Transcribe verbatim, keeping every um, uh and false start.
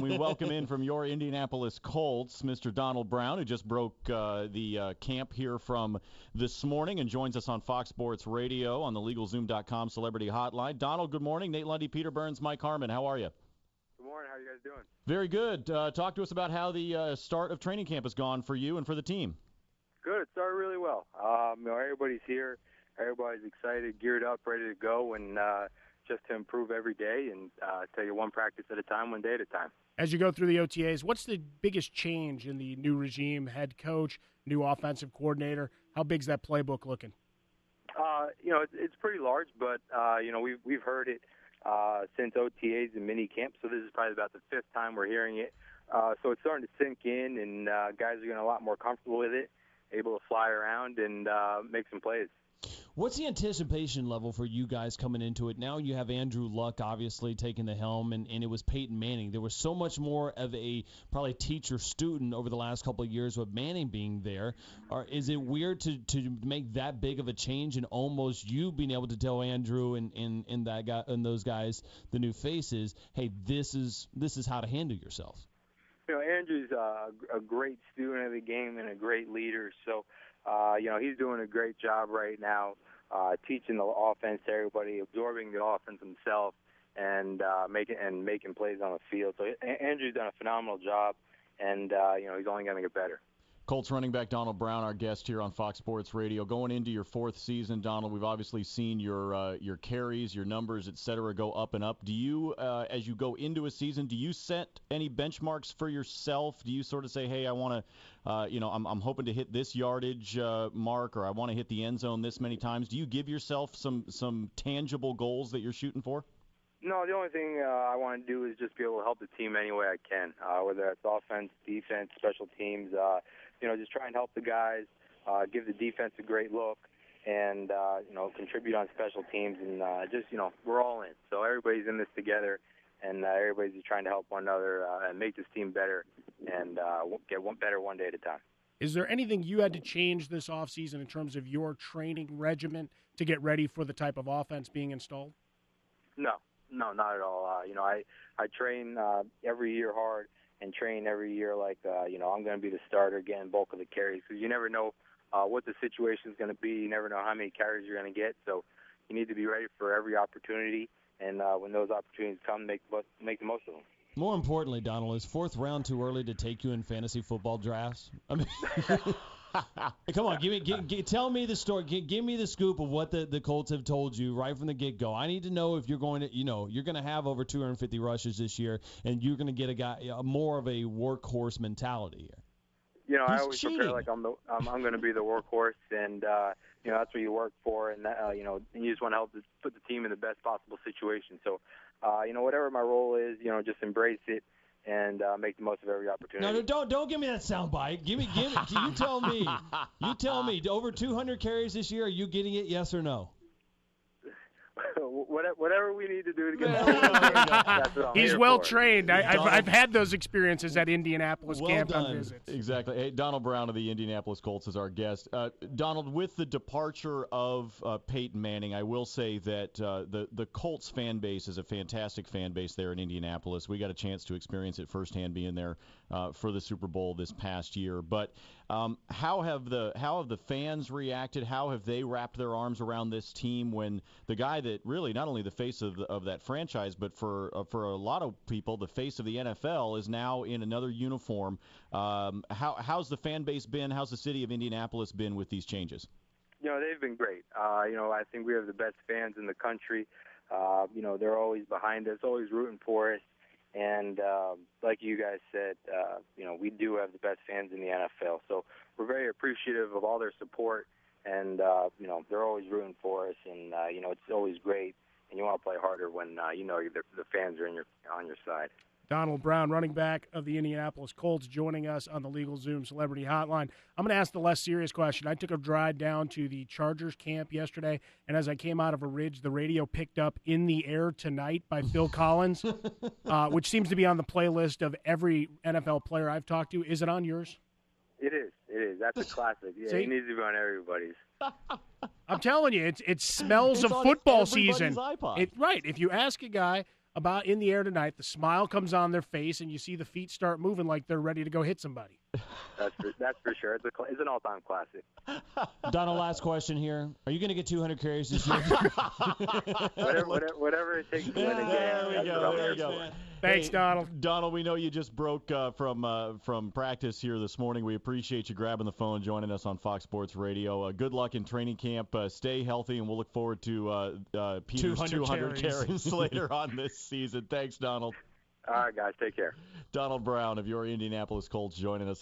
We welcome in from your Indianapolis Colts, Mister Donald Brown, who just broke uh, the uh, camp here from this morning and joins us on Fox Sports Radio on the LegalZoom dot com Celebrity Hotline. Donald, good morning. Nate Lundy, Peter Burns, Mike Harmon. How are you? Good morning. How are you guys doing? Very good. Uh, talk to us about how the uh, start of training camp has gone for you and for the team. Good. It started really well. Um, you know, everybody's here. Everybody's excited, geared up, ready to go, and uh, just to improve every day and uh, take it one practice at a time, one day at a time. As you go through the O T As, what's the biggest change in the new regime, head coach, new offensive coordinator? How big's that playbook looking? Uh, you know, it's, it's pretty large, but, uh, you know, we've, we've heard it uh, since O T As and mini camp, so this is probably about the fifth time we're hearing it. Uh, so it's starting to sink in, and uh, guys are getting a lot more comfortable with it, able to fly around and uh, make some plays. What's the anticipation level for you guys coming into it? Now you have Andrew Luck obviously taking the helm, and, and it was Peyton Manning. There was so much more of a probably teacher-student over the last couple of years with Manning being there. Or is it weird to, to make that big of a change and almost you being able to tell Andrew and, and, and that guy and those guys, the new faces, hey, this is this is how to handle yourself? You know, Andrew's uh, a great student of the game and a great leader, so uh, you know he's doing a great job right now, uh, teaching the offense to everybody, absorbing the offense himself, and uh, making and making plays on the field. So Andrew's done a phenomenal job, and uh, you know he's only going to get better. Colts running back Donald Brown, our guest here on Fox Sports Radio. Going into your fourth season, Donald, we've obviously seen your uh, your carries, your numbers, et cetera, go up and up. Do you, uh, as you go into a season, do you set any benchmarks for yourself? Do you sort of say, hey, I want to, uh, you know, I'm, I'm hoping to hit this yardage uh, mark, or I want to hit the end zone this many times? Do you give yourself some some tangible goals that you're shooting for? No, the only thing uh, I want to do is just be able to help the team any way I can, uh, whether it's offense, defense, special teams. Uh, you know, just try and help the guys, uh, give the defense a great look, and, uh, you know, contribute on special teams. And uh, just, you know, we're all in. So everybody's in this together, and uh, everybody's just trying to help one another uh, and make this team better and uh, get one better one day at a time. Is there anything you had to change this offseason in terms of your training regimen to get ready for the type of offense being installed? No. No, not at all. Uh, you know, I, I train uh, every year hard and train every year like, uh, you know, I'm going to be the starter, getting bulk of the carries. Because you never know uh, what the situation is going to be. You never know how many carries you're going to get. So you need to be ready for every opportunity. And uh, when those opportunities come, make, make the most of them. More importantly, Donald, is fourth round too early to take you in fantasy football drafts? I mean, come on, give me, give, give, tell me the story. Give, give me the scoop of what the, the Colts have told you right from the get-go. I need to know if you're going to, you know, you're going to have over two hundred fifty rushes this year, and you're going to get a guy a more of a workhorse mentality here. You know, He's I always cheating. prepare like I'm the, I'm, I'm going to be the workhorse, and uh, you know that's what you work for, and uh, you know, and you just want to help to put the team in the best possible situation. So, uh, you know, whatever my role is, you know, just embrace it and uh, make the most of every opportunity. No, no, don't don't give me that soundbite. Give me, give me. You tell me. You tell me. Over two hundred carries this year. Are you getting it? Yes or no? Whatever we need to do to get that's what I'm He's here well for. trained. I, I've, I've had those experiences at Indianapolis Well camp done. on visits. Exactly. Hey, Donald Brown of the Indianapolis Colts is our guest. Uh, Donald, with the departure of uh, Peyton Manning, I will say that uh, the, the Colts fan base is a fantastic fan base there in Indianapolis. We got a chance to experience it firsthand being there uh, for the Super Bowl this past year. But um, how have the how have the fans reacted? How have they wrapped their arms around this team when the guy that really not only the face of the, of that franchise, but for uh, for a lot of people, the face of the N F L is now in another uniform. Um, how how's the fan base been? How's the city of Indianapolis been with these changes? You know, they've been great. Uh, you know, I think we have the best fans in the country. Uh, you know, they're always behind us, always rooting for us. And uh, like you guys said, uh, you know, we do have the best fans in the N F L. So we're very appreciative of all their support. And, uh, you know, they're always rooting for us. And, uh, you know, it's always great. And you want to play harder when, uh, you know, the, the fans are in your, on your side. Donald Brown, running back of the Indianapolis Colts, joining us on the LegalZoom Celebrity Hotline. I'm going to ask the less serious question. I took a drive down to the Chargers camp yesterday, and as I came out of a ridge, the radio picked up "In the Air Tonight" by Phil Collins, uh, which seems to be on the playlist of every N F L player I've talked to. Is it on yours? It is. It is. That's a classic. Yeah, See? it needs to be on everybody's. I'm telling you, it's, it smells It's of on football everybody's season. iPod. It, right. If you ask a guy, about in the air tonight. The smile comes on their face, and you see the feet start moving like they're ready to go hit somebody. That's for, that's for sure. It's, a, it's an all-time classic. Donald, last question here. Are you going to get two hundred carries this year? whatever, whatever, whatever it takes to win a game. There we That's go. what I'm There here we go. for. Thanks, Hey, Donald. Donald, we know you just broke uh, from uh, from practice here this morning. We appreciate you grabbing the phone, joining us on Fox Sports Radio. Uh, good luck in training camp. Uh, stay healthy, and we'll look forward to uh, uh, Peter's two hundred two hundred carries. carries later on this season. Thanks, Donald. All right, guys. Take care. Donald Brown of your Indianapolis Colts joining us.